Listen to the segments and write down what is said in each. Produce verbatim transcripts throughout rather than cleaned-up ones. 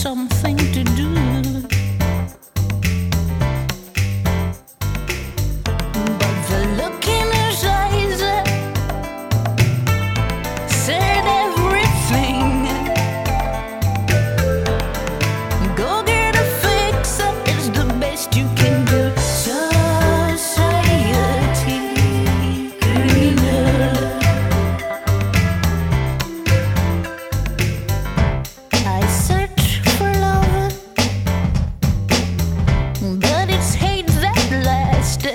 something to do. But the look in his eyes said everything. Go get a fix, it's the best you can do. Society criminal. I search for love, but it's hate that lasts.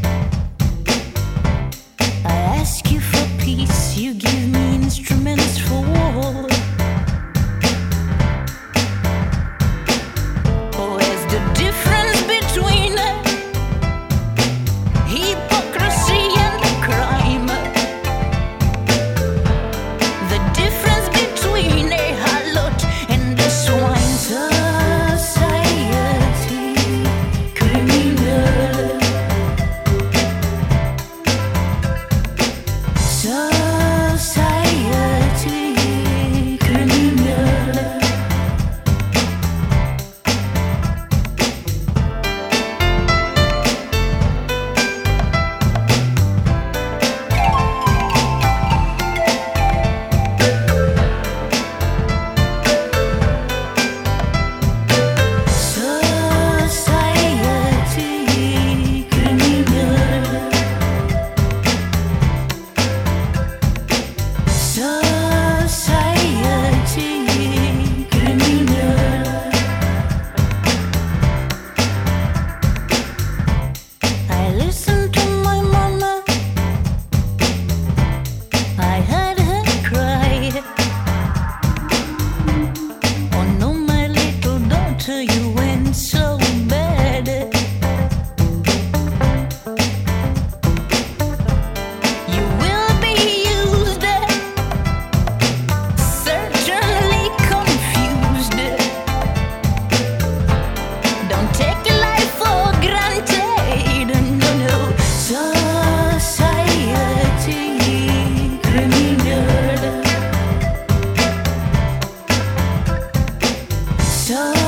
I ask you for peace, you give me instruments for war. Where's the difference between hypocrisy and crime? The difference between a harlot and a swine. Society criminal. Society criminal. Society criminal. Society criminal. I listened to my mama, I heard her cry. Oh no, my little daughter, you went so bad. You will be used, certainly confused. Don't take your life for granted, no, no. Society criminal. So